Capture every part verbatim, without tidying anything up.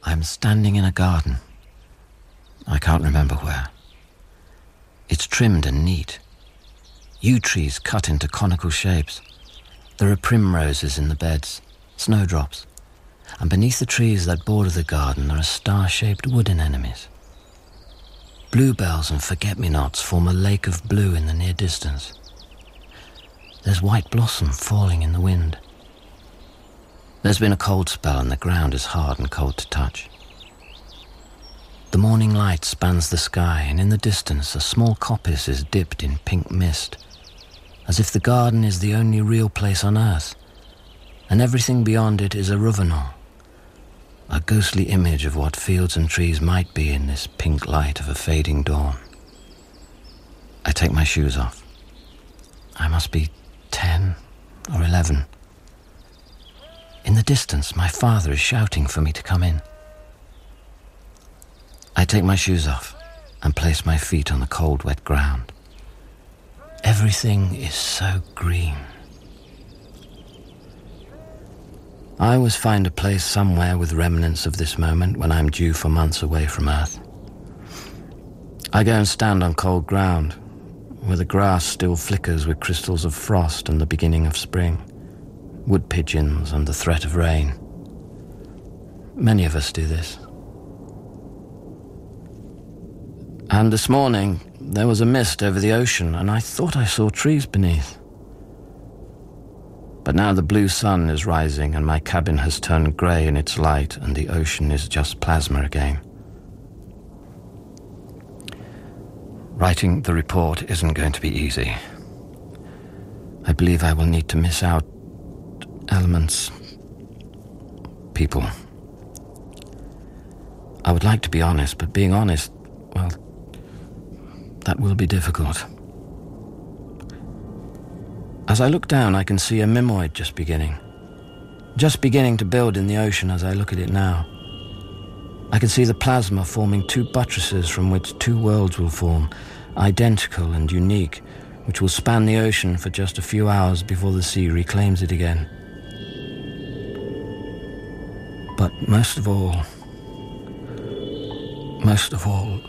I'm standing in a garden. I can't remember where. It's trimmed and neat. Yew trees cut into conical shapes. There are primroses in the beds, snowdrops, and beneath the trees that border the garden there are star-shaped wood anemones. Bluebells and forget-me-nots form a lake of blue in the near distance. There's white blossom falling in the wind. There's been a cold spell and the ground is hard and cold to touch. The morning light spans the sky, and in the distance a small coppice is dipped in pink mist, as if the garden is the only real place on earth, and everything beyond it is a Ruvenant, a ghostly image of what fields and trees might be in this pink light of a fading dawn. I take my shoes off. I must be ten or eleven. In the distance, my father is shouting for me to come in. I take my shoes off and place my feet on the cold, wet ground. Everything is so green. I always find a place somewhere with remnants of this moment when I'm due for months away from Earth. I go and stand on cold ground, where the grass still flickers with crystals of frost and the beginning of spring, wood pigeons and the threat of rain. Many of us do this. And this morning, there was a mist over the ocean, and I thought I saw trees beneath. But now the blue sun is rising, and my cabin has turned grey in its light, and the ocean is just plasma again. Writing the report isn't going to be easy. I believe I will need to miss out elements, people. I would like to be honest, but being honest, well, that will be difficult. As I look down, I can see a mimoid just beginning. Just beginning to build in the ocean as I look at it now. I can see the plasma forming two buttresses from which two worlds will form, identical and unique, which will span the ocean for just a few hours before the sea reclaims it again. But most of all, most of all,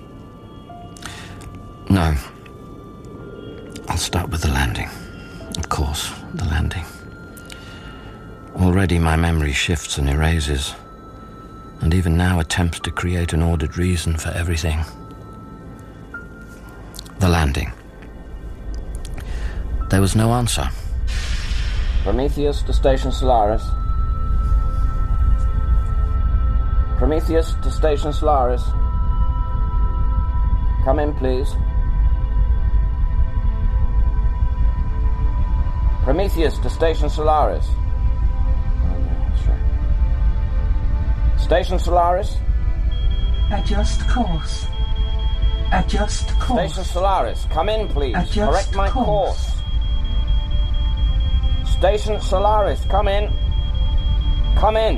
no, I'll start with the landing. Of course, the landing. Already my memory shifts and erases, and even now attempts to create an ordered reason for everything. The landing. There was no answer. Prometheus to Station Solaris. Prometheus to Station Solaris. Come in, please. Prometheus to Station Solaris. Oh, yeah, sure. Station Solaris. Adjust course. Adjust course. Station Solaris, come in, please. Adjust Correct my course. course. Station Solaris, come in. Come in.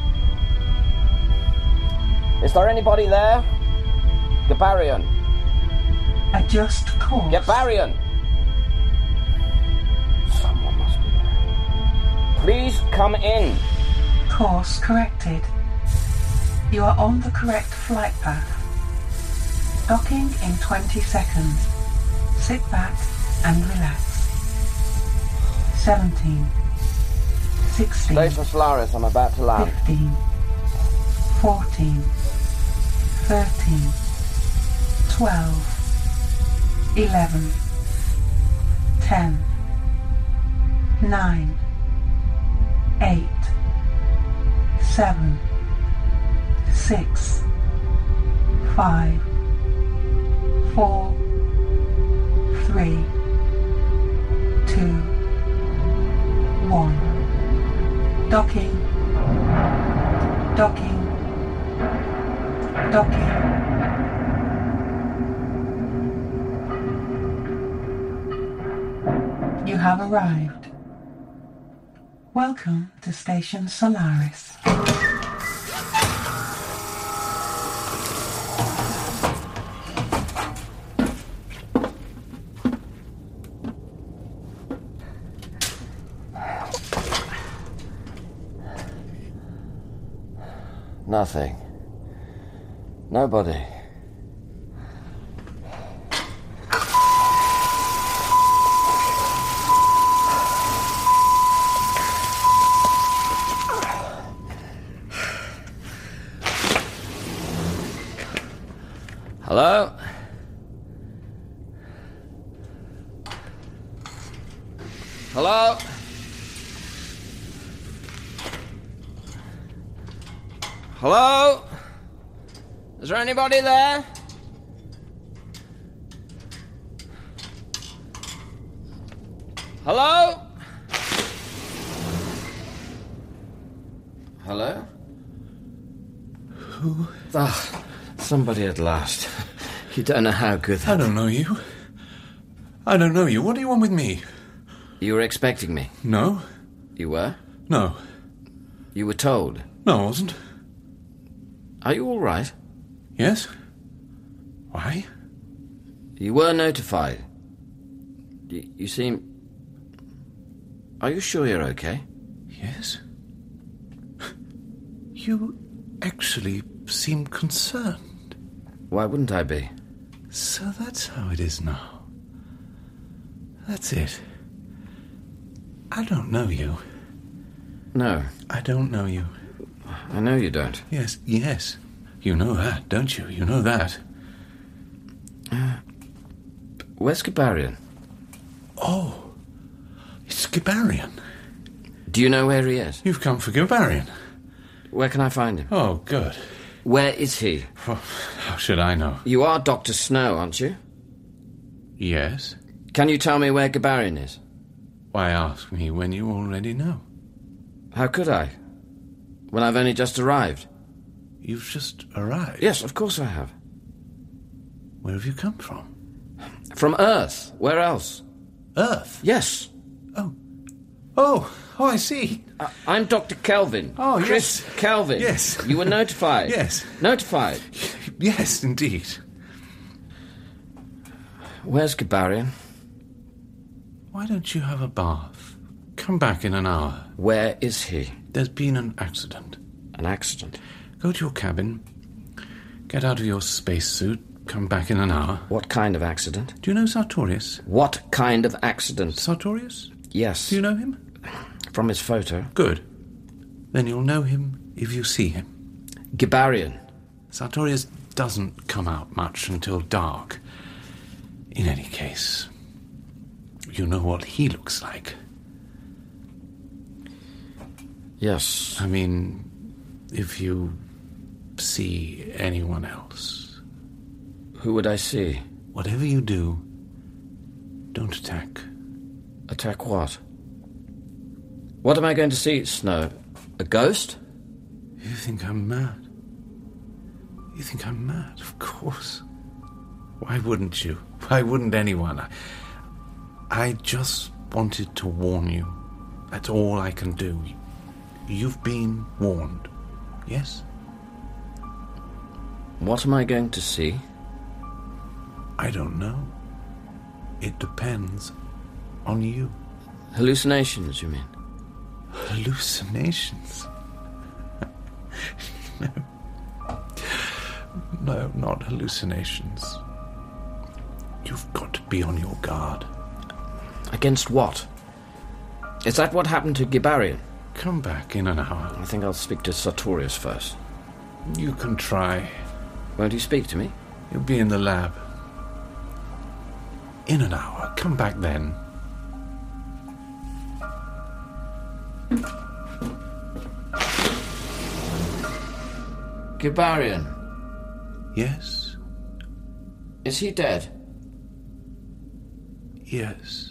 Is there anybody there? Gabarian. Adjust course. Gabarian. Someone must be there. Please come in. Course corrected. You are on the correct flight path. Docking in twenty seconds. Sit back and relax. seventeen. sixteen. Station Solaris, I'm about to land. fifteen. fourteen. thirteen. twelve. eleven. ten. nine. eight. seven. six. five. four. three. two. one. Docking. Docking. Docking. You have arrived. Welcome to Station Solaris. Nothing. Nobody. Hello? Hello? Hello? Is there anybody there? Hello? Hello? Who? Ah, somebody at last. You don't know how good that... I don't know you. I don't know you. What do you want with me? You were expecting me. No. You were? No. You were told. No, I wasn't. Are you all right? Yes? Why? You were notified. You, you seem... Are you sure you're okay? Yes. You actually seem concerned. Why wouldn't I be? So that's how it is now. That's it. I don't know you. No. I don't know you. I know you don't. Yes, yes. You know that, don't you? You know that. Uh, where's Gibarian? Oh, it's Gibarian. Do you know where he is? You've come for Gibarian. Where can I find him? Oh, good. Where is he? Well, how should I know? You are Doctor Snow, aren't you? Yes. Can you tell me where Gibarian is? Why ask me when you already know? How could I? When I've only just arrived. You've just arrived? Yes, of course I have. Where have you come from? From Earth. Where else? Earth? Yes. Oh. Oh, oh, I see. Uh, I'm Doctor Kelvin. Oh, Chris yes. Kelvin. Yes. You were notified. Yes. Notified. Yes, indeed. Where's Gibarian? Why don't you have a bath? Come back in an hour. Where is he? There's been an accident. An accident? Go to your cabin, get out of your spacesuit, come back in an hour. What kind of accident? Do you know Sartorius? What kind of accident? Sartorius? Yes. Do you know him? From his photo. Good. Then you'll know him if you see him. Gibarian. Sartorius doesn't come out much until dark. In any case, you know what he looks like. Yes. I mean, if you see anyone else. Who would I see? Whatever you do, don't attack. Attack what? What am I going to see, Snow? A ghost? You think I'm mad? You think I'm mad? Of course. Why wouldn't you? Why wouldn't anyone? I, I just wanted to warn you. That's all I can do. You've been warned. Yes? What am I going to see? I don't know. It depends on you. Hallucinations, you mean? Hallucinations? No. No, not hallucinations. You've got to be on your guard. Against what? Is that what happened to Gibarian? Come back in an hour. I think I'll speak to Sartorius first. You can try. Won't you speak to me? You'll be in the lab. In an hour. Come back then. Gibarian. Yes? Is he dead? Yes.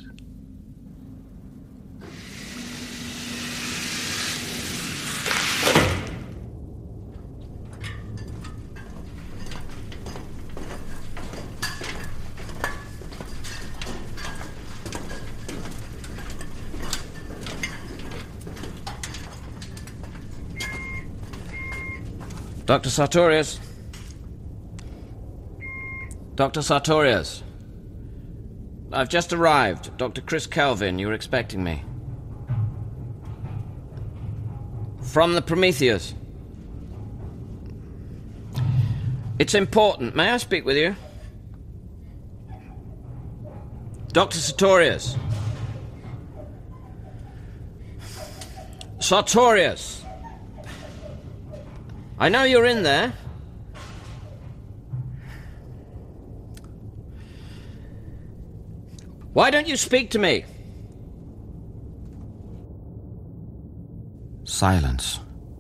Doctor Sartorius. Doctor Sartorius. I've just arrived. Doctor Chris Kelvin, you were expecting me. From the Prometheus. It's important. May I speak with you? Doctor Sartorius. Sartorius. I know you're in there. Why don't you speak to me? Silence.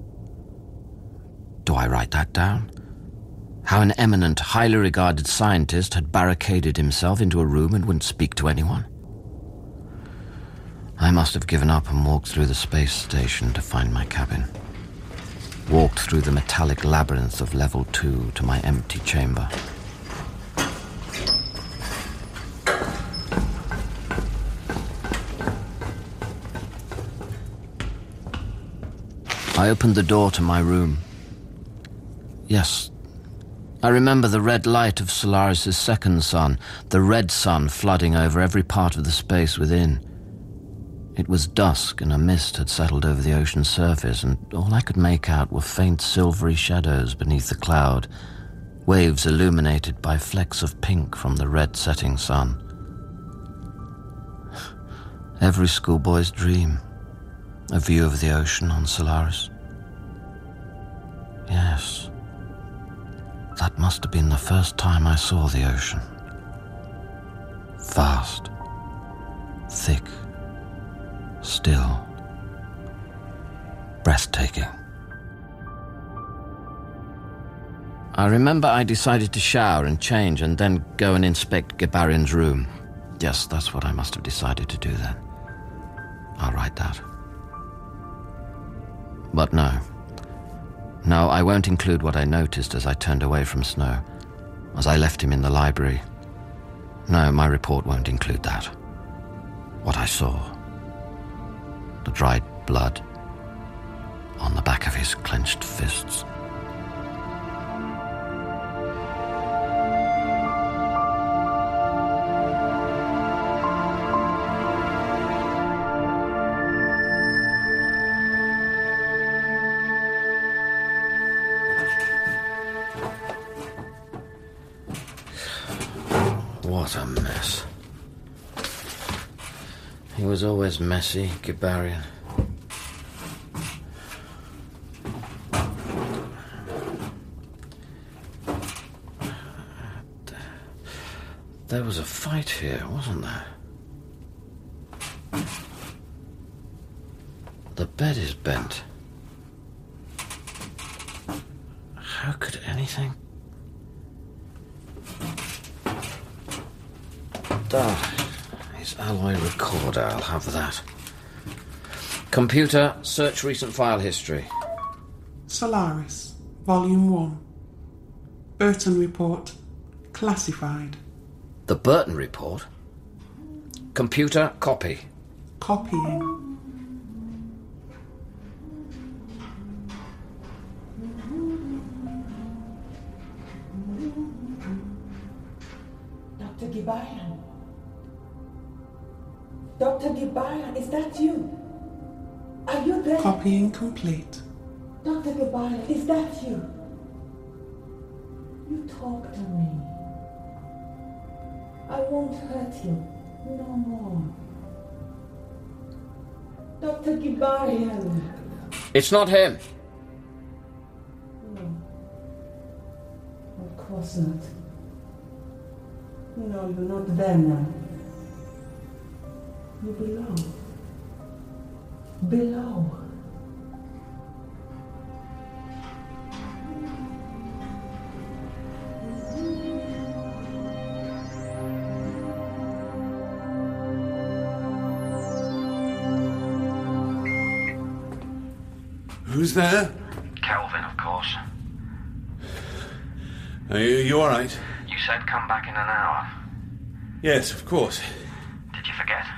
Do I write that down? How an eminent, highly regarded scientist had barricaded himself into a room and wouldn't speak to anyone? I must have given up and walked through the space station to find my cabin. Walked through the metallic labyrinth of level two to my empty chamber. I opened the door to my room. Yes, I remember the red light of Solaris' second sun, the red sun flooding over every part of the space within. It was dusk and a mist had settled over the ocean's surface, and all I could make out were faint silvery shadows beneath the cloud, waves illuminated by flecks of pink from the red setting sun. Every schoolboy's dream, a view of the ocean on Solaris. Yes, that must have been the first time I saw the ocean. Vast, thick, still, breathtaking. I remember I decided to shower and change and then go and inspect Gibarian's room. Yes, that's what I must have decided to do then. I'll write that. But no. No, I won't include what I noticed as I turned away from Snow, as I left him in the library. No, my report won't include that. What I saw. The dried blood on the back of his clenched fists. What a mess. He was always messy, Gibarian. There was a fight here, wasn't there? The bed is bent. How could anything... Ah, his alloy recorder, I'll have that. Computer, search recent file history. Solaris, Volume one. Burton Report, classified. The Burton Report? Computer, copy. Copying. Doctor Gibarian. Doctor Gibarian, is that you? Are you there? Copying complete. Doctor Gibarian, is that you? You talk to me. I won't hurt you no more. Doctor Gibarian. It's not him. No. Of course not. No, you're not there now. You belong. Below. Who's there? Kelvin, of course. Are you, you all right? You said come back in an hour. Yes, of course. Did you forget?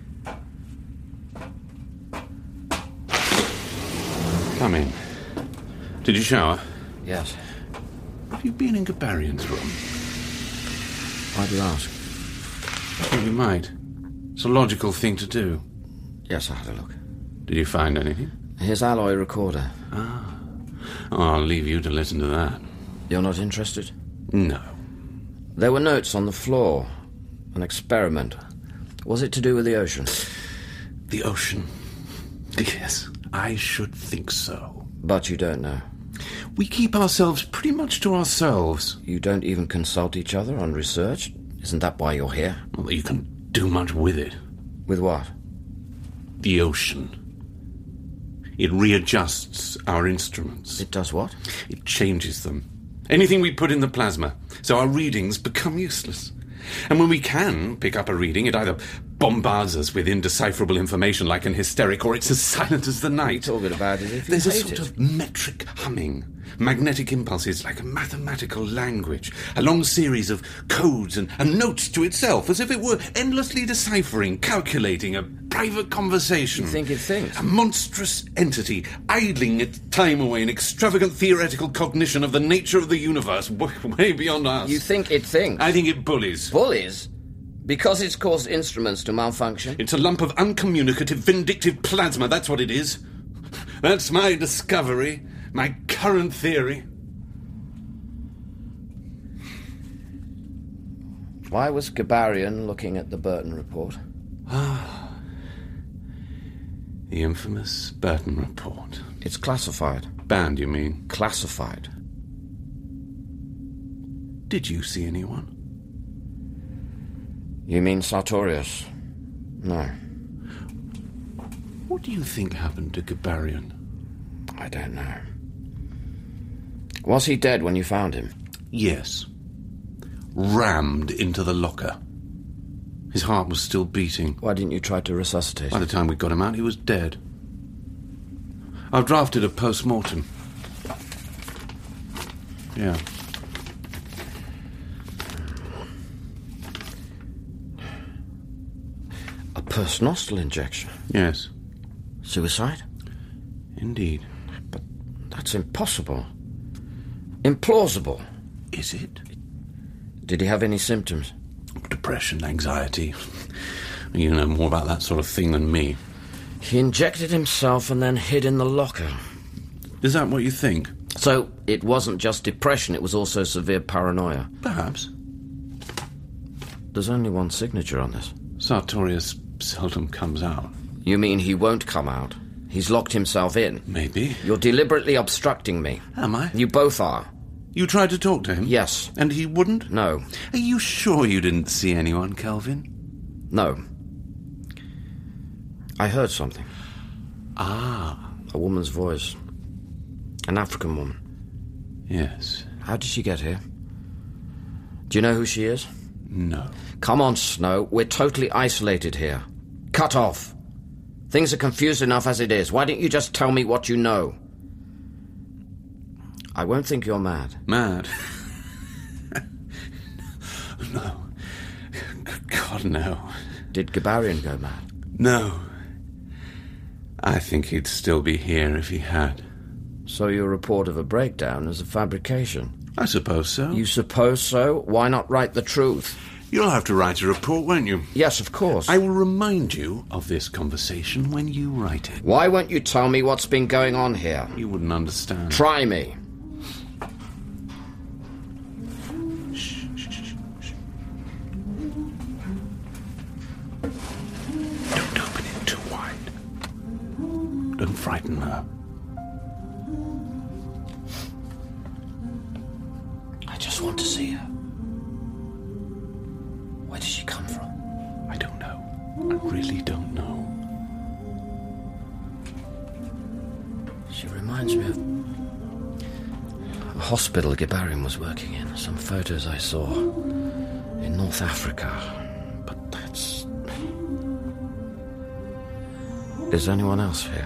Come in. Did you shower? Yes. Have you been in Gibarian's room? Why do you ask? I thought you might. It's a logical thing to do. Yes, I had a look. Did you find anything? His alloy recorder. Ah. Oh, I'll leave you to listen to that. You're not interested? No. There were notes on the floor. An experiment. Was it to do with the ocean? The ocean. Yes, I should think so. But you don't know. We keep ourselves pretty much to ourselves. You don't even consult each other on research? Isn't that why you're here? Well, you can do much with it. With what? The ocean. It readjusts our instruments. It does what? It changes them. Anything we put in the plasma, so our readings become useless. And when we can pick up a reading, it either bombards us with indecipherable information like an hysteric, or it's as silent as the night. Talking about it if you There's a hate sort it. of metric humming, magnetic impulses like a mathematical language, a long series of codes and, and notes to itself, as if it were endlessly deciphering, calculating a private conversation. You think it thinks? A monstrous entity, idling its time away in extravagant theoretical cognition of the nature of the universe, w- way beyond us. You think it thinks? I think it bullies. Bullies? Because it's caused instruments to malfunction? It's a lump of uncommunicative, vindictive plasma, that's what it is. That's my discovery, my current theory. Why was Gabarian looking at the Burton report? The infamous Burton report. It's classified. Banned, you mean? Classified. Did you see anyone? You mean Sartorius? No. What do you think happened to Gabarian? I don't know. Was he dead when you found him? Yes. Rammed into the locker. His heart was still beating. Why didn't you try to resuscitate By him? the time we got him out, he was dead. I've drafted a post-mortem. Yeah. A persnostal injection? Yes. Suicide? Indeed. But that's impossible. Implausible. Is it? Did he have any symptoms? Depression, anxiety. You know more about that sort of thing than me. He injected himself and then hid in the locker. Is that what you think? So it wasn't just depression, it was also severe paranoia. Perhaps. There's only one signature on this. Sartorius seldom comes out. You mean he won't come out? He's locked himself in. Maybe. You're deliberately obstructing me. Am I? You both are. You tried to talk to him? Yes. And he wouldn't? No. Are you sure you didn't see anyone, Kelvin? No. I heard something. Ah. A woman's voice. An African woman. Yes. How did she get here? Do you know who she is? No. Come on, Snow. We're totally isolated here. Cut off. Things are confused enough as it is. Why don't you just tell me what you know? I won't think you're mad. Mad? No. Good God, no. Did Gabarian go mad? No. I think he'd still be here if he had. So your report of a breakdown is a fabrication? I suppose so. You suppose so? Why not write the truth? You'll have to write a report, won't you? Yes, of course. I will remind you of this conversation when you write it. Why won't you tell me what's been going on here? You wouldn't understand. Try me. Shh, shh, shh, shh. Don't open it too wide. Don't frighten her. I just want to see her. Where did she come from? I don't know. I really don't know. She reminds me of a hospital Gabarian was working in. Some photos I saw in North Africa. But that's... Is anyone else here?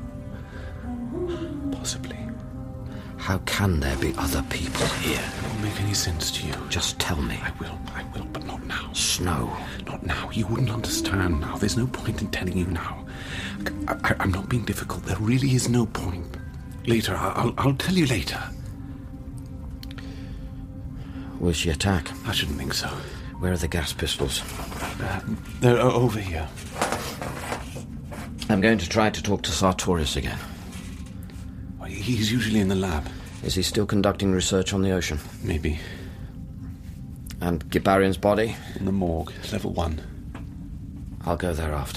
Possibly. How can there be other people here? It won't make any sense to you. Just tell me. I will, I will, but not now. Snow. Not now. You wouldn't understand now. There's no point in telling you now. I, I, I'm not being difficult. There really is no point. Later, I'll, I'll tell you later. Will she attack? I shouldn't think so. Where are the gas pistols? Uh, they're o- over here. I'm going to try to talk to Sartorius again. Well, he's usually in the lab. Is he still conducting research on the ocean? Maybe. And Gibarian's body? In the morgue, level one. I'll go there after.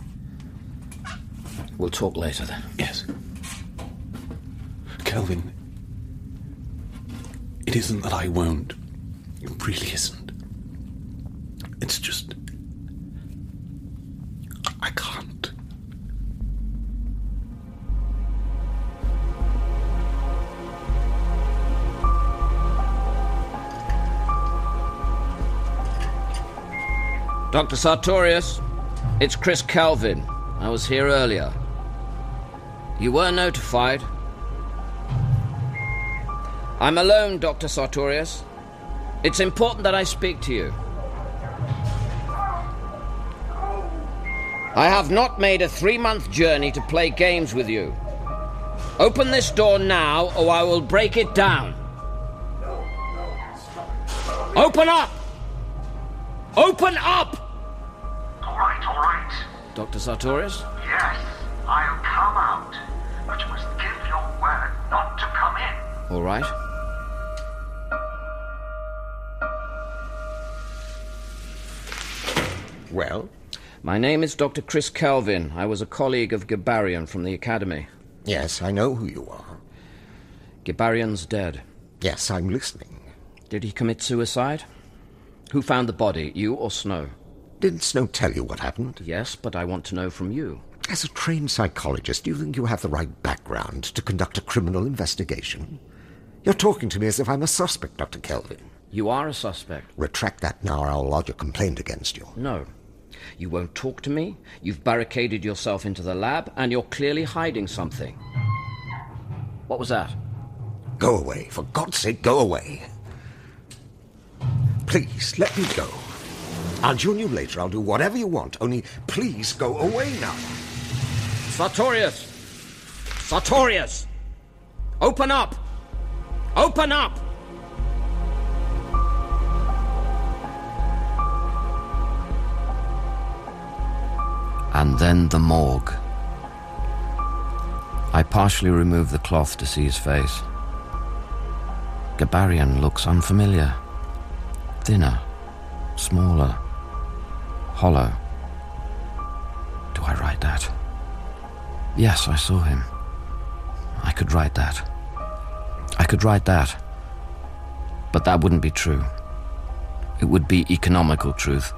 We'll talk later then. Yes. Kelvin, it isn't that I won't. It really isn't. It's just... I can't. Doctor Sartorius, it's Chris Kelvin. I was here earlier. You were notified. I'm alone, Doctor Sartorius. It's important that I speak to you. I have not made a three-month journey to play games with you. Open this door now, or I will break it down. Open up! Open up! All right, all right. Doctor Sartorius? Yes, I'll come out. But you must give your word not to come in. All right. Well? My name is Doctor Chris Kelvin. I was a colleague of Gibarian from the Academy. Yes, I know who you are. Gibarian's dead. Yes, I'm listening. Did he commit suicide? Who found the body, you or Snow? Didn't Snow tell you what happened? Yes, but I want to know from you. As a trained psychologist, do you think you have the right background to conduct a criminal investigation? You're talking to me as if I'm a suspect, Doctor Kelvin. You are a suspect. Retract that now or I'll lodge a complaint against you. No. You won't talk to me, you've barricaded yourself into the lab, and you're clearly hiding something. What was that? Go away. For God's sake, go away. Please, let me go. I'll join you later. I'll do whatever you want. Only, please, go away now. Sartorius! Sartorius! Open up! Open up! And then the morgue. I partially remove the cloth to see his face. Gibarian looks unfamiliar. Thinner, smaller, hollow. Do I write that? Yes, I saw him. I could write that. I could write that. But that wouldn't be true. It would be economical truth.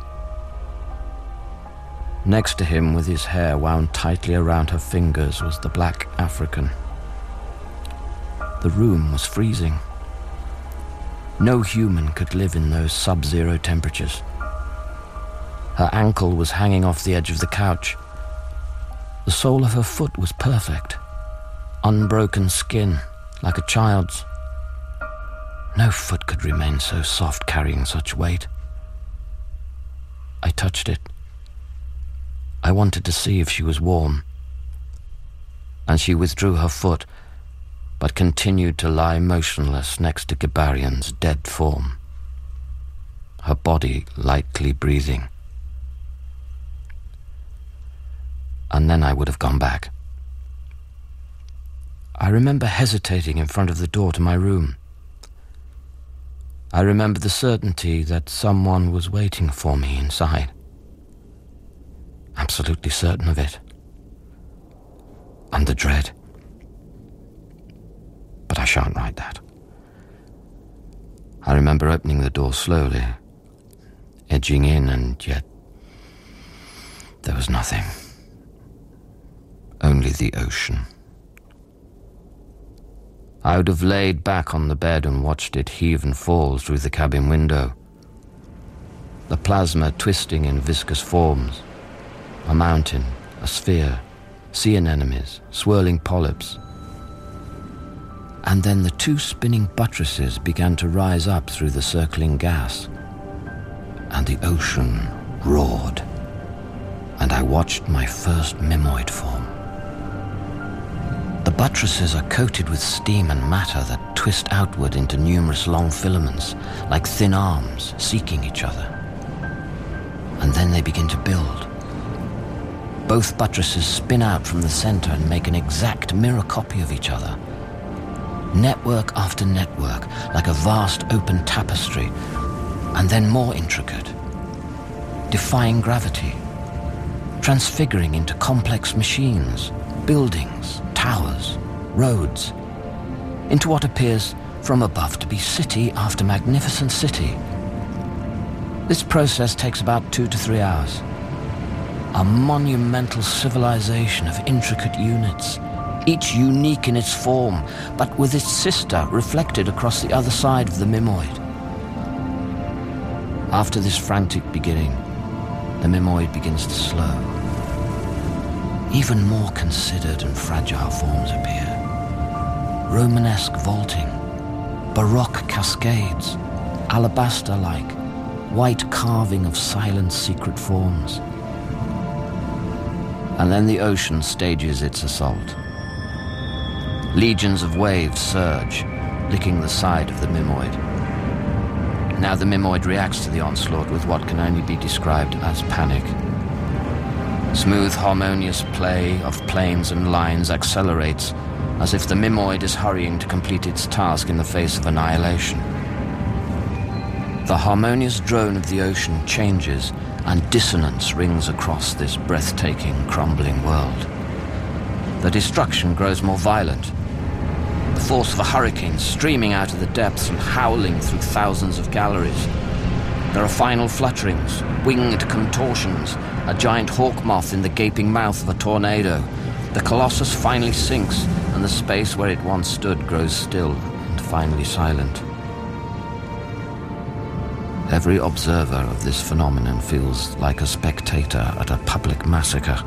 Next to him, with his hair wound tightly around her fingers, was the black African. The room was freezing. No human could live in those sub-zero temperatures. Her ankle was hanging off the edge of the couch. The sole of her foot was perfect. Unbroken skin, like a child's. No foot could remain so soft carrying such weight. I touched it. I wanted to see if she was warm. And she withdrew her foot, but continued to lie motionless next to Gibarian's dead form, her body lightly breathing. And then I would have gone back. I remember hesitating in front of the door to my room. I remember the certainty that someone was waiting for me inside. Absolutely certain of it. And the dread. But I shan't write that. I remember opening the door slowly, edging in, and yet there was nothing. Only the ocean. I would have laid back on the bed and watched it heave and fall through the cabin window. The plasma twisting in viscous forms. A mountain, a sphere, sea anemones, swirling polyps. And then the two spinning buttresses began to rise up through the circling gas. And the ocean roared. And I watched my first mimoid form. The buttresses are coated with steam and matter that twist outward into numerous long filaments, like thin arms seeking each other. And then they begin to build. Both buttresses spin out from the center and make an exact mirror copy of each other. Network after network, like a vast open tapestry, and then more intricate, defying gravity, transfiguring into complex machines, buildings, towers, roads, into what appears from above to be city after magnificent city. This process takes about two to three hours. A monumental civilization of intricate units, each unique in its form, but with its sister reflected across the other side of the Mimoid. After this frantic beginning, the Mimoid begins to slow. Even more considered and fragile forms appear. Romanesque vaulting, Baroque cascades, alabaster-like, white carving of silent secret forms. And then the ocean stages its assault. Legions of waves surge, licking the side of the Mimoid. Now the Mimoid reacts to the onslaught with what can only be described as panic. Smooth, harmonious play of planes and lines accelerates, as if the Mimoid is hurrying to complete its task in the face of annihilation. The harmonious drone of the ocean changes, and dissonance rings across this breathtaking, crumbling world. The destruction grows more violent. The force of a hurricane streaming out of the depths and howling through thousands of galleries. There are final flutterings, winged contortions, a giant hawk moth in the gaping mouth of a tornado. The Colossus finally sinks, and the space where it once stood grows still and finally silent. Every observer of this phenomenon feels like a spectator at a public massacre.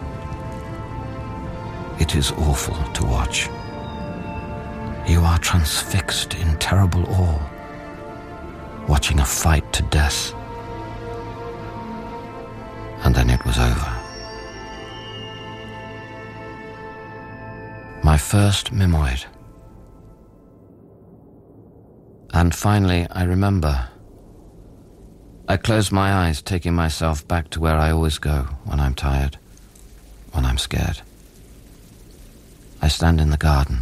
It is awful to watch. You are transfixed in terrible awe, watching a fight to death. And then it was over. My first Mimoid. And finally, I remember. I close my eyes, taking myself back to where I always go when I'm tired, when I'm scared. I stand in the garden.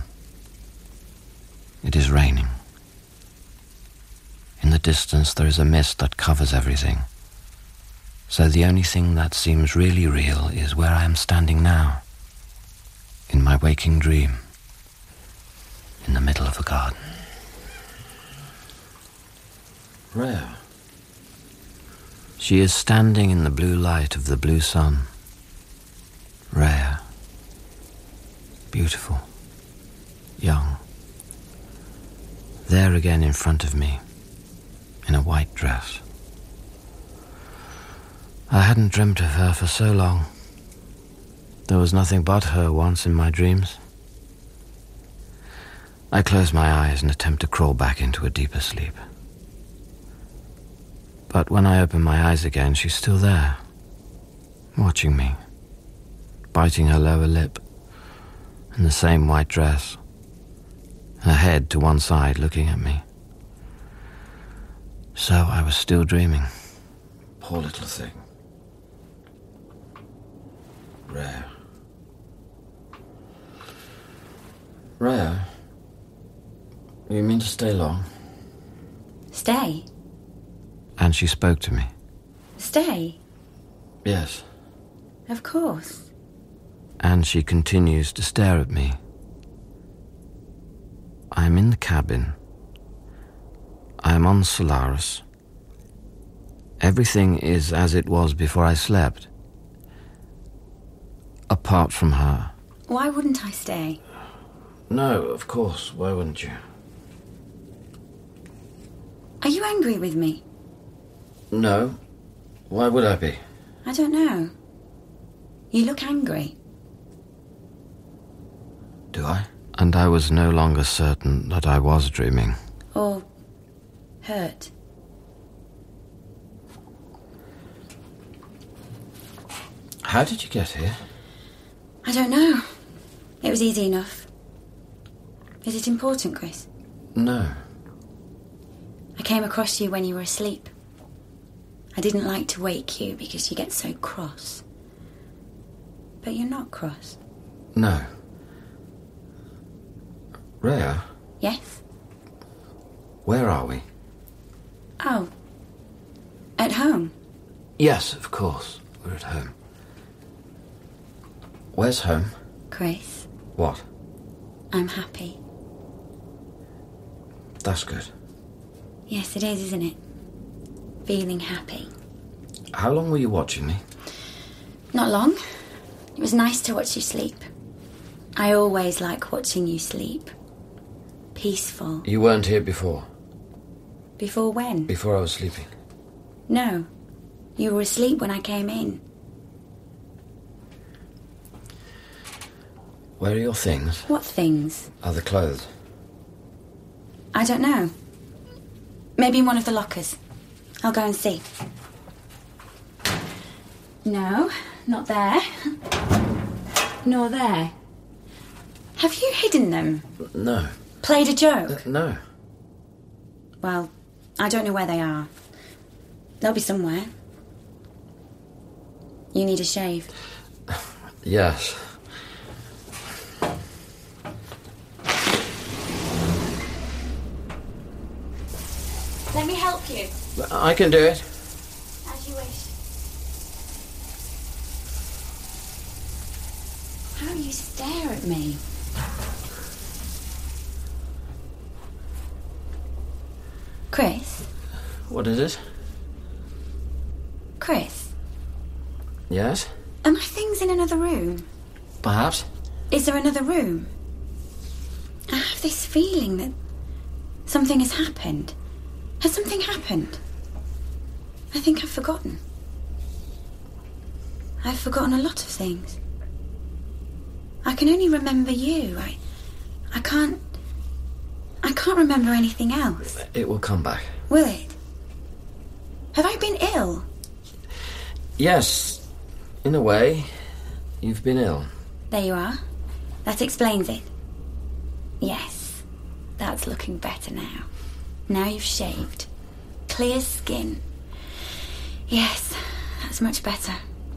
It is raining. In the distance, there is a mist that covers everything. So the only thing that seems really real is where I am standing now, in my waking dream, in the middle of a garden. Rhea. She is standing in the blue light of the blue sun. Rhea. Beautiful. Young. There again in front of me, in a white dress. I hadn't dreamt of her for so long. There was nothing but her once in my dreams. I close my eyes and attempt to crawl back into a deeper sleep. But when I open my eyes again, she's still there, watching me, biting her lower lip, in the same white dress, her head to one side looking at me. So I was still dreaming. Poor little thing. Rhea. Rhea, you mean to stay long? Stay? And she spoke to me. Stay? Yes. Of course. And she continues to stare at me. I am in the cabin. I am on Solaris. Everything is as it was before I slept. Apart from her. Why wouldn't I stay? No, of course. Why wouldn't you? Are you angry with me? No. Why would I be? I don't know. You look angry. Do I? And I was no longer certain that I was dreaming. Or hurt. How did you get here? I don't know. It was easy enough. Is it important, Chris? No. I came across you when you were asleep. I didn't like to wake you because you get so cross. But you're not cross. No. Rhea? Yes? Where are we? Oh. At home? Yes, of course. We're at home. Where's home? Chris, What? I'm happy. That's good. Yes, it is, isn't it? Feeling happy. How long were you watching me? Not long. It was nice to watch you sleep. I always like watching you sleep. Peaceful. You weren't here before. Before when? Before I was sleeping. No. You were asleep when I came in. Where are your things? What things? Other clothes? I don't know. Maybe in one of the lockers. I'll go and see. No, not there. Nor there. Have you hidden them? No. Played a joke? Uh, no. Well, I don't know where they are. They'll be somewhere. You need a shave. Yes. Let me help you. I can do it. As you wish. How you stare at me. Chris? What is it? Chris? Yes? Are my things in another room? Perhaps. Is there another room? I have this feeling that something has happened. Has something happened? I think I've forgotten. I've forgotten a lot of things. I can only remember you. I I can't I can't remember anything else. It will come back. Will it? Have I been ill? Yes. In a way, you've been ill. There you are. That explains it. Yes. That's looking better now. Now you've shaved. Clear skin. Yes, that's much better.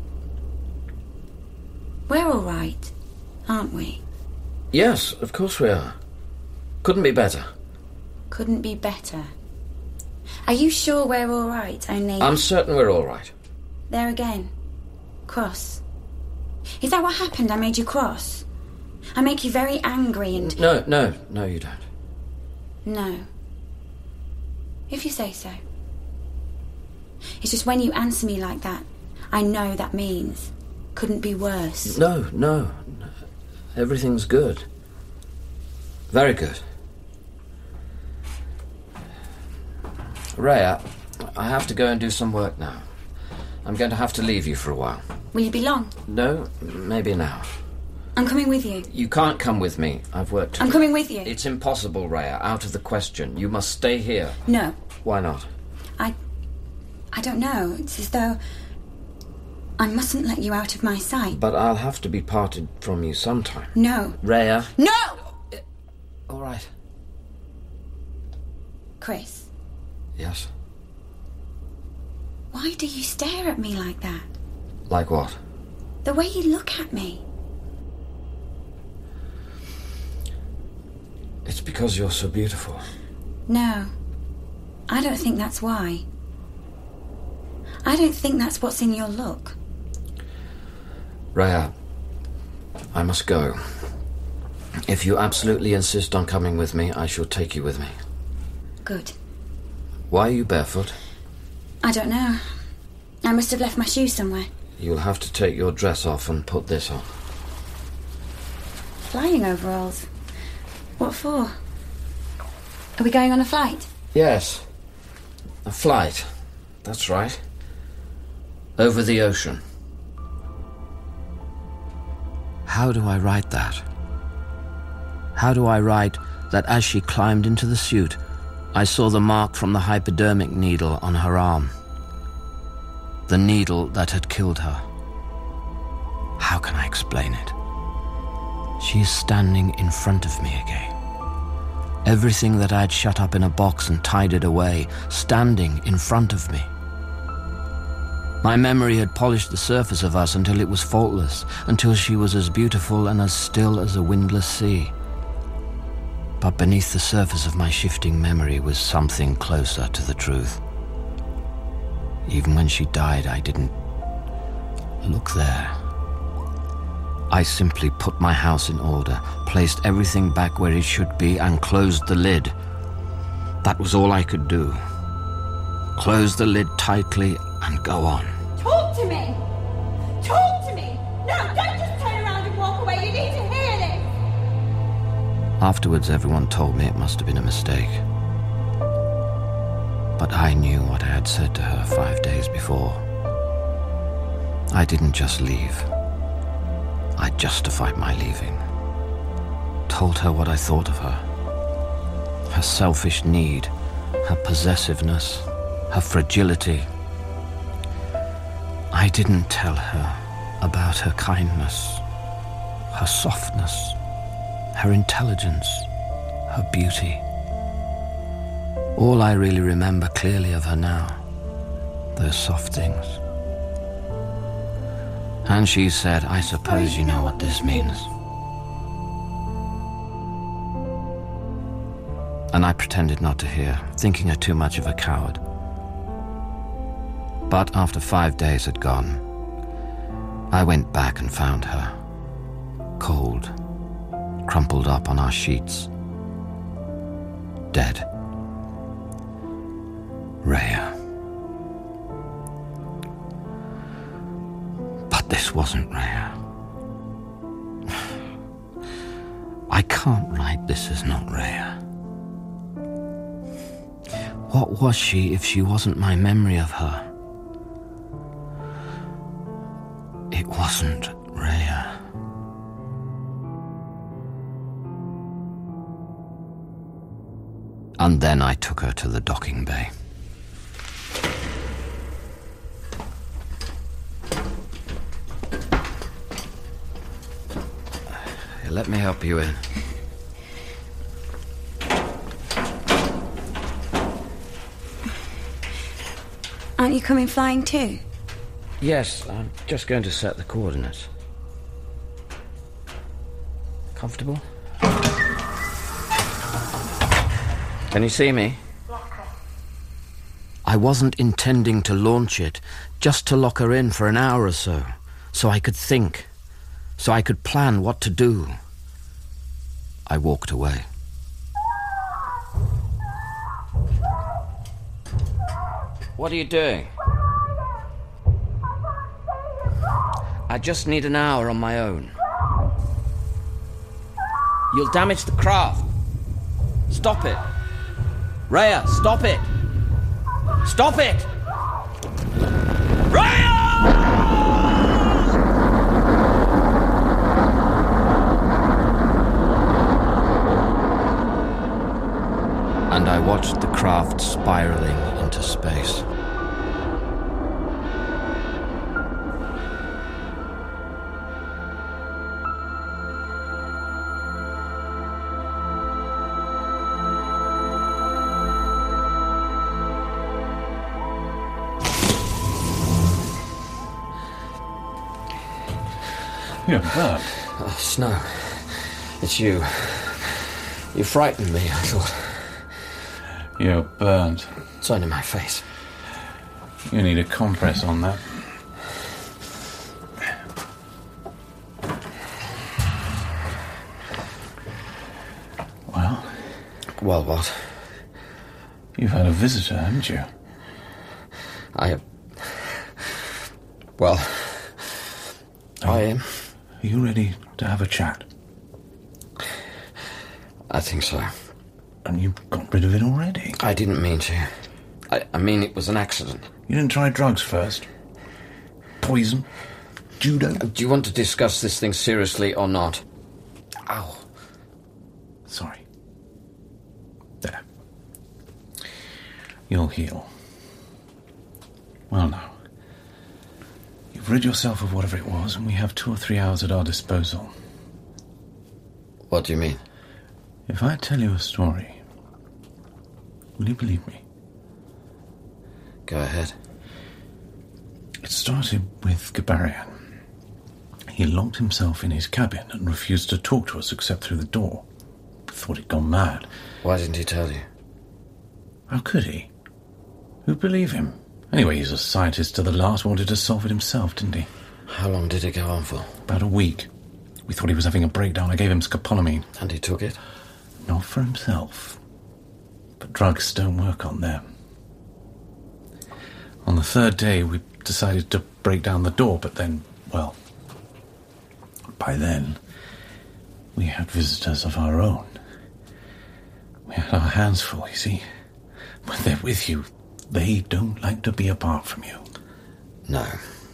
We're all right, aren't we? Yes, of course we are. Couldn't be better. Couldn't be better. Are you sure we're all right, only... I'm certain we're all right. There again. Cross. Is that what happened? I made you cross? I make you very angry and... No, no, no, you don't. No. If you say so. It's just when you answer me like that, I know that means couldn't be worse. No, no. no. Everything's good. Very good. Rhea, I have to go and do some work now. I'm going to have to leave you for a while. Will you be long? No, maybe an hour. I'm coming with you. You can't come with me. I've work to I'm do. coming with you. It's impossible, Rhea. Out of the question. You must stay here. No. Why not? I... I don't know. It's as though... I mustn't let you out of my sight. But I'll have to be parted from you sometime. No. Rhea. No! All right. Chris. Yes? Why do you stare at me like that? Like what? The way you look at me. It's because you're so beautiful. No. I don't think that's why. I don't think that's what's in your look. Rhea, I must go. If you absolutely insist on coming with me, I shall take you with me. Good. Why are you barefoot? I don't know. I must have left my shoes somewhere. You'll have to take your dress off and put this on. Flying overalls? What for? Are we going on a flight? Yes. A flight. That's right. Over the ocean. How do I write that? How do I write that as she climbed into the suit, I saw the mark from the hypodermic needle on her arm? The needle that had killed her. How can I explain it? She is standing in front of me again. Everything that I had shut up in a box and tied it away, standing in front of me. My memory had polished the surface of us until it was faultless, until she was as beautiful and as still as a windless sea. But beneath the surface of my shifting memory was something closer to the truth. Even when she died, I didn't look there. I simply put my house in order, placed everything back where it should be, and closed the lid. That was all I could do. Close the lid tightly and go on. Talk to me! Talk to me! No, don't just turn around and walk away. You need to hear this! Afterwards, everyone told me it must have been a mistake. But I knew what I had said to her five days before. I didn't just leave. I justified my leaving. Told her what I thought of her. Her selfish need, her possessiveness, her fragility. I didn't tell her about her kindness, her softness, her intelligence, her beauty. All I really remember clearly of her now, those soft things. And she said, I suppose you know what this means. And I pretended not to hear, thinking her too much of a coward. But after five days had gone, I went back and found her, cold, crumpled up on our sheets, dead. Rhea. But this wasn't Rhea. I can't write this as not Rhea. What was she if she wasn't my memory of her? It wasn't Rhea. And then I took her to the docking bay. Here, let me help you in. Aren't you coming flying too? Yes, I'm just going to set the coordinates. Comfortable? Can you see me? I wasn't intending to launch it, just to lock her in for an hour or so, so I could think, so I could plan what to do. I walked away. What are you doing? I just need an hour on my own. You'll damage the craft. Stop it. Rhea, stop it. Stop it! Rhea! And I watched the craft spiraling into space. You're burnt. Oh, Snow, it's you. You frightened me, I thought. You're burnt. It's only my face. You need a compress on that. Well? Well, what? You've had a visitor, haven't you? I have... Well... I am... Are you ready to have a chat? I think so. And you got rid of it already? I didn't mean to. I, I mean, it was an accident. You didn't try drugs first? Poison? Judo? Do you want to discuss this thing seriously or not? Ow. Sorry. There. You'll heal. Well, now. You've rid yourself of whatever it was, and we have two or three hours at our disposal. What do you mean? If I tell you a story, will you believe me? Go ahead. It started with Gabarian. He locked himself in his cabin and refused to talk to us except through the door. thought he'd gone mad. Why didn't he tell you? How could he? Who'd believe him? Anyway, he's a scientist to the last, wanted to solve it himself, didn't he? How long did it go on for? About a week. We thought he was having a breakdown. I gave him scopolamine. And he took it? Not for himself. But drugs don't work on them. On the third day, we decided to break down the door, but then, well, by then, we had visitors of our own. We had our hands full, you see. When they're with you, they don't like to be apart from you. No.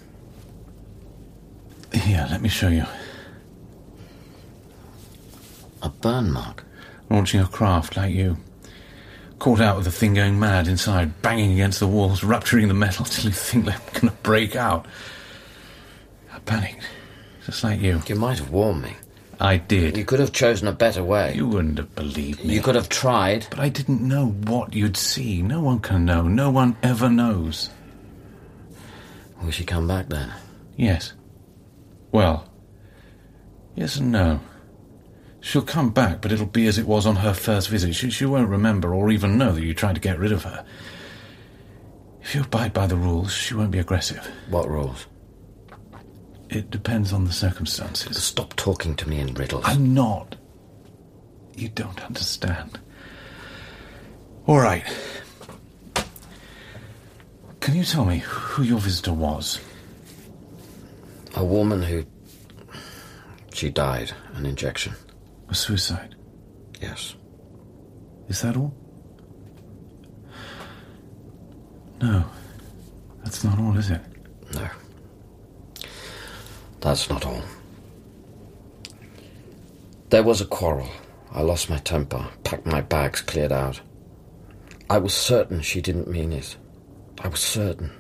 Here, let me show you. A burn mark? Launching a craft like you. Caught out with the thing going mad inside, banging against the walls, rupturing the metal till you think they're going to break out. I panicked, just like you. You might have warned me. I did. You could have chosen a better way. You wouldn't have believed me. You could have tried. But I didn't know what you'd see. No one can know. No one ever knows. Will she come back then? Yes. Well, yes and no. She'll come back, but it'll be as it was on her first visit. She, she won't remember or even know that you tried to get rid of her. If you abide by the rules, she won't be aggressive. What rules? It depends on the circumstances. Stop talking to me in riddles. I'm not. You don't understand. All right. Can you tell me who your visitor was? A woman who... She died. An injection. A suicide? Yes. Is that all? No. That's not all, is it? No. That's not all. There was a quarrel. I lost my temper, packed my bags, cleared out. I was certain she didn't mean it. I was certain.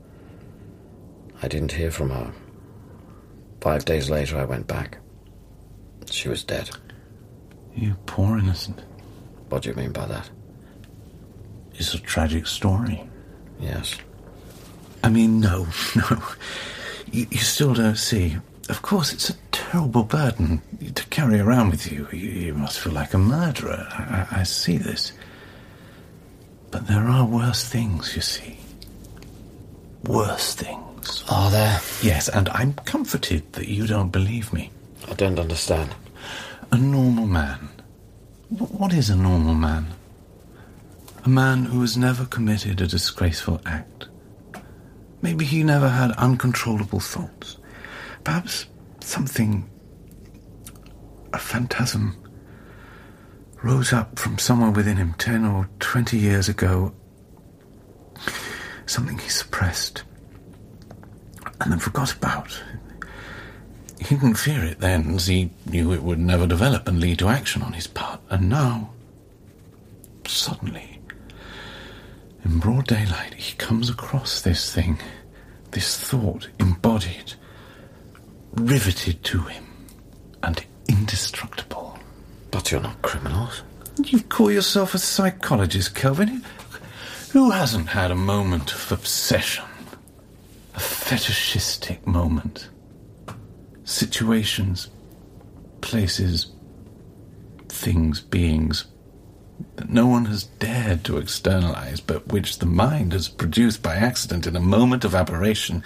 I didn't hear from her. Five days later, I went back. She was dead. You poor innocent. What do you mean by that? It's a tragic story. Yes. I mean, no, no. You, you still don't see. Of course, it's a terrible burden to carry around with you. You, you must feel like a murderer. I, I see this. But there are worse things, you see. Worse things. Are there? Yes, and I'm comforted that you don't believe me. I don't understand. A normal man. What is a normal man? A man who has never committed a disgraceful act. Maybe he never had uncontrollable thoughts. Perhaps something, a phantasm, rose up from somewhere within him ten or twenty years ago. Something he suppressed and then forgot about. He didn't fear it then, as he knew it would never develop and lead to action on his part. And now, suddenly, in broad daylight, he comes across this thing, this thought embodied, riveted to him, and indestructible. But you're not criminals. You call yourself a psychologist, Kelvin. Who hasn't had a moment of obsession? A fetishistic moment? Situations, places, things, beings that no one has dared to externalize, but which the mind has produced by accident in a moment of aberration.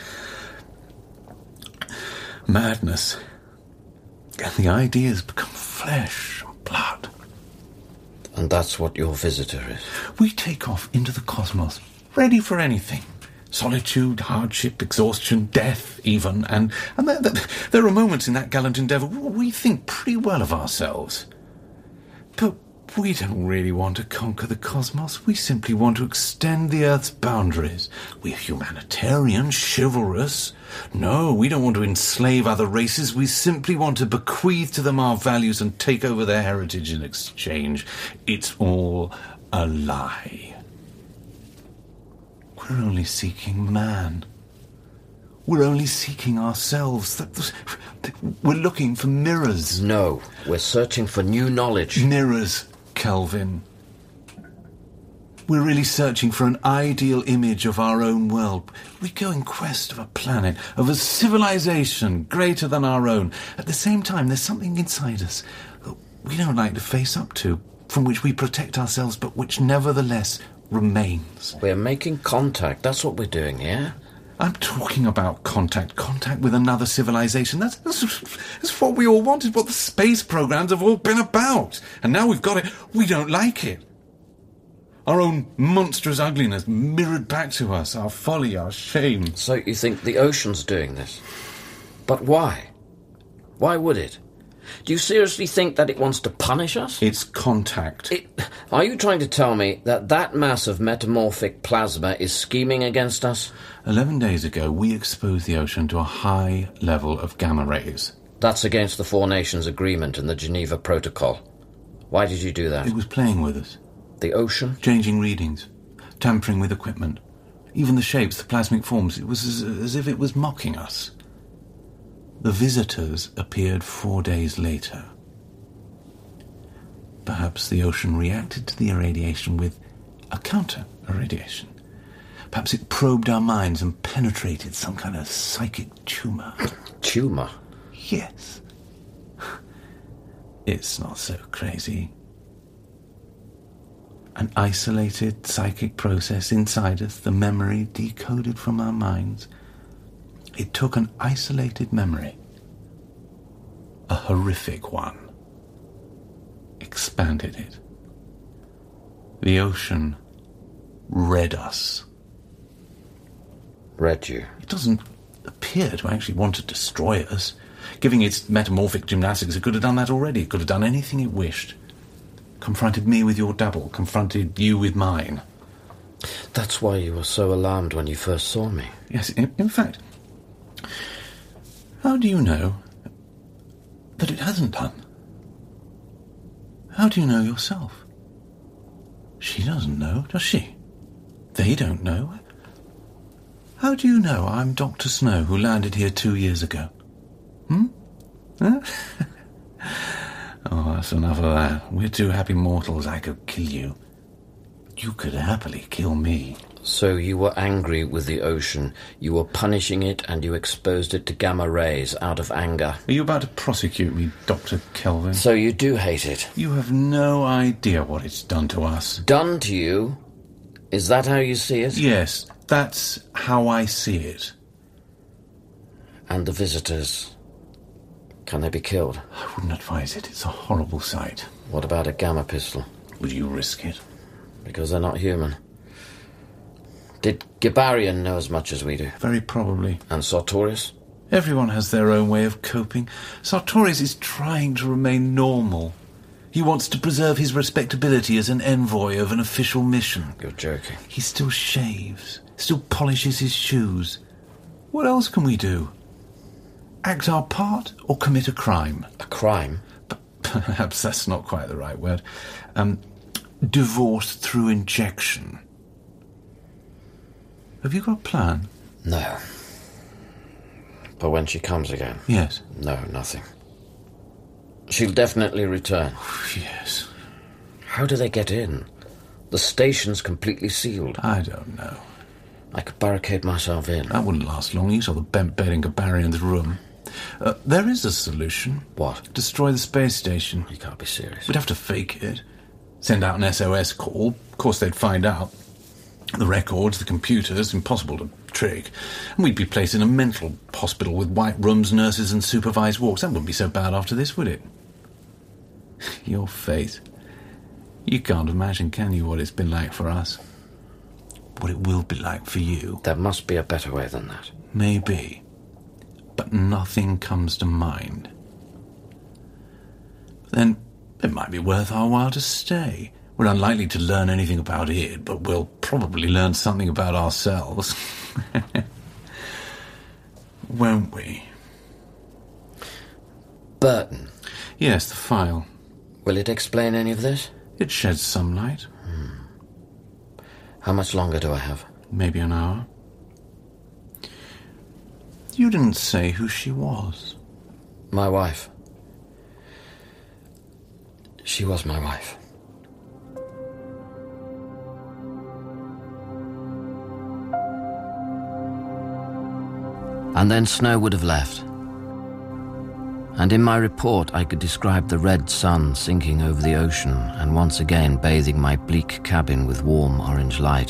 Madness. And the ideas become flesh and blood. And that's what your visitor is? We take off into the cosmos, ready for anything. Solitude, hardship, exhaustion, death, even. And, and there, there, there are moments in that gallant endeavour where we think pretty well of ourselves. But we don't really want to conquer the cosmos. We simply want to extend the Earth's boundaries. We're humanitarian, chivalrous. No, we don't want to enslave other races. We simply want to bequeath to them our values and take over their heritage in exchange. It's all a lie. We're only seeking man. We're only seeking ourselves. We're looking for mirrors. No, we're searching for new knowledge. Mirrors, Kelvin. We're really searching for an ideal image of our own world. We go in quest of a planet, of a civilization greater than our own. At the same time, there's something inside us that we don't like to face up to, from which we protect ourselves, but which nevertheless remains. We're making contact. That's what we're doing here. I'm talking about contact. Contact with another civilization. That's, that's, that's what we all wanted, what the space programs have all been about. And now we've got it. We don't like it. Our own monstrous ugliness mirrored back to us, our folly, our shame. So you think the ocean's doing this? But why? Why would it? Do you seriously think that it wants to punish us? It's contact. It, are you trying to tell me that that mass of metamorphic plasma is scheming against us? Eleven days ago, we exposed the ocean to a high level of gamma rays. That's against the Four Nations Agreement and the Geneva Protocol. Why did you do that? It was playing with us. The ocean? Changing readings, tampering with equipment. Even the shapes, the plasmic forms, it was as, as if it was mocking us. The visitors appeared four days later. Perhaps the ocean reacted to the irradiation with a counter-irradiation. Perhaps it probed our minds and penetrated some kind of psychic tumour. Tumour? Yes. It's not so crazy. An isolated psychic process inside us, the memory decoded from our minds. It took an isolated memory, a horrific one, expanded it. The ocean read us. Read you? It doesn't appear to actually want to destroy us. Giving its metamorphic gymnastics, it could have done that already. It could have done anything it wished. Confronted me with your double, confronted you with mine. That's why you were so alarmed when you first saw me. Yes, in, in fact, how do you know that it hasn't done? How do you know yourself? She doesn't know, does she? They don't know. How do you know I'm Doctor Snow, who landed here two years ago? Hmm? Huh? Oh, that's enough of that. We're two happy mortals. I could kill you. You could happily kill me. So you were angry with the ocean. You were punishing it and you exposed it to gamma rays out of anger. Are you about to prosecute me, Doctor Kelvin? So you do hate it? You have no idea what it's done to us. Done to you? Is that how you see it? Yes, that's how I see it. And the visitors... can they be killed? I wouldn't advise it. It's a horrible sight. What about a gamma pistol? Would you risk it? Because they're not human. Did Gibarian know as much as we do? Very probably. And Sartorius? Everyone has their own way of coping. Sartorius is trying to remain normal. He wants to preserve his respectability as an envoy of an official mission. You're joking. He still shaves, still polishes his shoes. What else can we do? Act our part or commit a crime? A crime? P- perhaps that's not quite the right word. Um, divorce through injection. Have you got a plan? No. But when she comes again? Yes. No, nothing. She'll definitely return. Yes. How do they get in? The station's completely sealed. I don't know. I could barricade myself in. That wouldn't last long. You saw the bent bed in Gabarian's room. Uh, there is a solution. What? Destroy the space station. You can't be serious. We'd have to fake it. Send out an S O S call. Of course they'd find out. The records, the computers, impossible to trick. And we'd be placed in a mental hospital with white rooms, nurses and supervised walks. That wouldn't be so bad after this, would it? Your face. You can't imagine, can you, what it's been like for us? What it will be like for you. There must be a better way than that. Maybe. But nothing comes to mind. Then it might be worth our while to stay. We're unlikely to learn anything about it, but we'll probably learn something about ourselves. Won't we? Burton. Yes, the file. Will it explain any of this? It sheds some light. Hmm. How much longer do I have? Maybe an hour. You didn't say who she was. My wife. She was my wife. And then Snow would have left. And in my report I could describe the red sun sinking over the ocean and once again bathing my bleak cabin with warm orange light.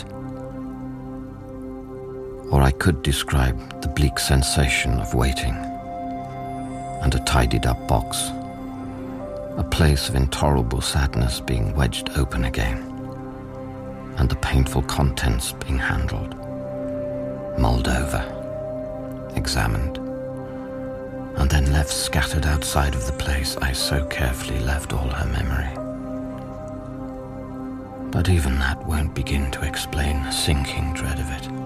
Or I could describe the bleak sensation of waiting and a tidied-up box, a place of intolerable sadness being wedged open again, and the painful contents being handled, mulled over, examined, and then left scattered outside of the place I so carefully left all her memory. But even that won't begin to explain the sinking dread of it.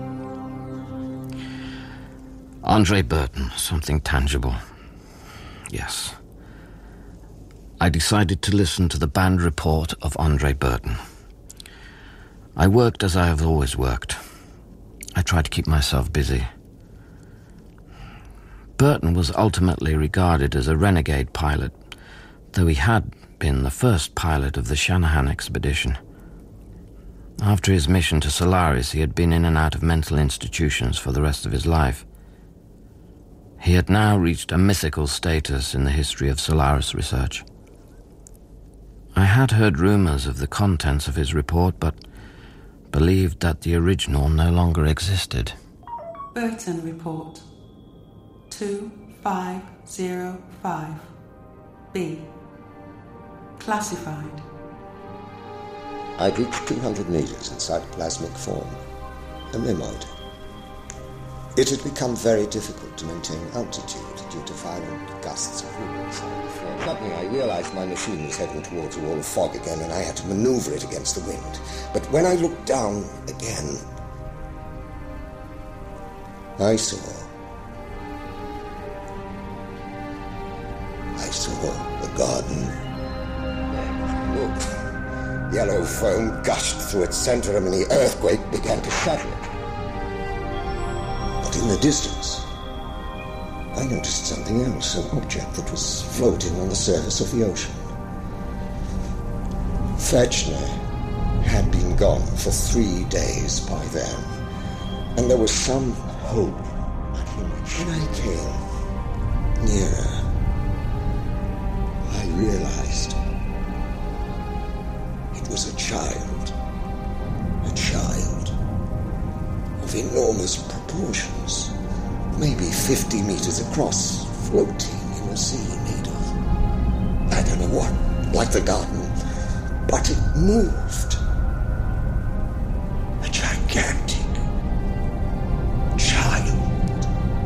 Andre Burton, something tangible. Yes. I decided to listen to the band report of Andre Burton. I worked as I have always worked. I tried to keep myself busy. Burton was ultimately regarded as a renegade pilot, though he had been the first pilot of the Shanahan expedition. After his mission to Solaris, he had been in and out of mental institutions for the rest of his life. He had now reached a mythical status in the history of Solaris research. I had heard rumors of the contents of his report, but believed that the original no longer existed. Burton Report two five zero five B. Classified. I'd reached two hundred meters in cytoplasmic form, a mimoid. It had become very difficult to maintain altitude due to violent gusts of wind. Suddenly I realized my machine was heading towards a wall of fog again, and I had to maneuver it against the wind. But when I looked down again, I saw... I saw the garden. Look, yellow foam gushed through its center, and the earthquake began to shatter it. But in the distance, I noticed something else, an object that was floating on the surface of the ocean. Fetchner had been gone for three days by then, and there was some hope. When I came nearer, I realized it was a child, a child of enormous proportions, maybe fifty meters across, floating in a sea made of, I don't know what, like the garden, but it moved. A gigantic child.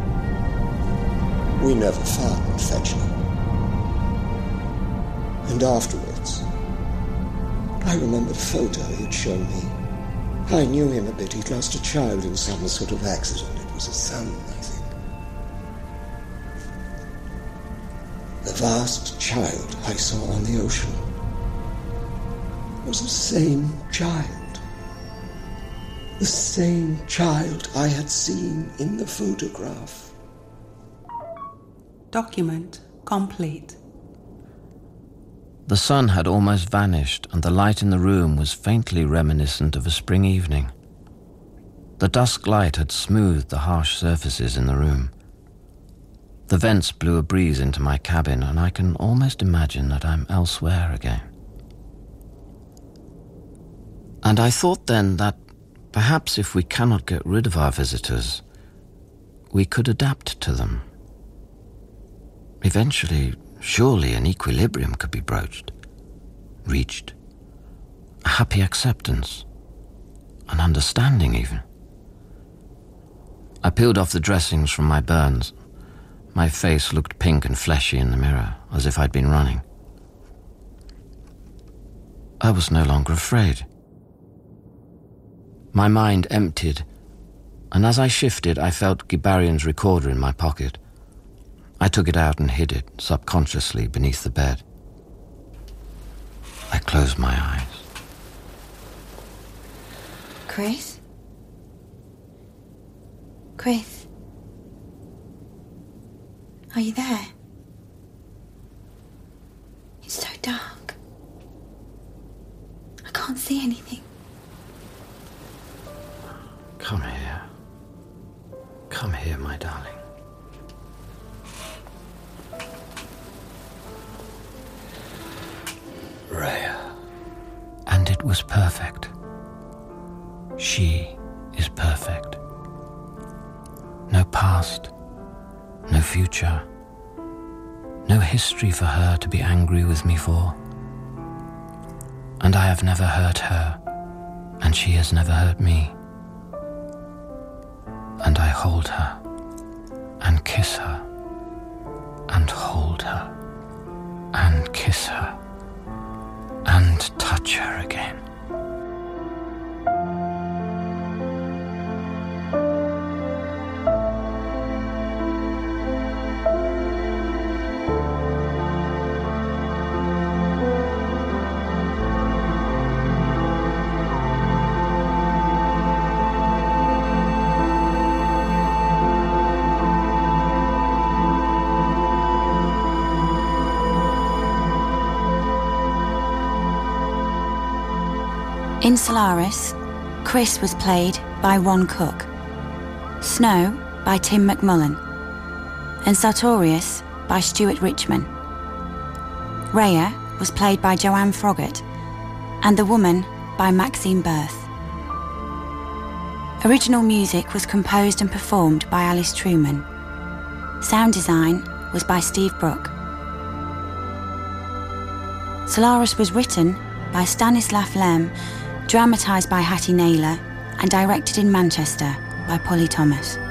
We never found Fetchner. And afterwards, I remembered a photo he'd shown me. I knew him a bit. He'd lost a child in some sort of accident. It was a son, I think. The vast child I saw on the ocean was the same child. The same child I had seen in the photograph. Document complete. The sun had almost vanished, and the light in the room was faintly reminiscent of a spring evening. The dusk light had smoothed the harsh surfaces in the room. The vents blew a breeze into my cabin, and I can almost imagine that I'm elsewhere again. And I thought then that perhaps if we cannot get rid of our visitors, we could adapt to them. Eventually, surely an equilibrium could be broached, reached, a happy acceptance, an understanding even. I peeled off the dressings from my burns. My face looked pink and fleshy in the mirror, as if I'd been running. I was no longer afraid. My mind emptied, and as I shifted, I felt Gibarian's recorder in my pocket. I took it out and hid it, subconsciously, beneath the bed. I closed my eyes. Chris? Chris? Are you there? It's so dark. I can't see anything. Come here. Come here, my darling. Rhea. And it was perfect. She is perfect. No past, no future, no history for her to be angry with me for. And I have never hurt her, and she has never hurt me. And I hold her, and kiss her, and hold her, and kiss her, and touch her again. In Solaris, Chris was played by Ron Cook, Snow by Tim McMullen, and Sartorius by Stuart Richman. Rhea was played by Joanne Froggatt, and The Woman by Maxine Berth. Original music was composed and performed by Alice Truman. Sound design was by Steve Brook. Solaris was written by Stanislav Lem, dramatised by Hattie Naylor, and directed in Manchester by Polly Thomas.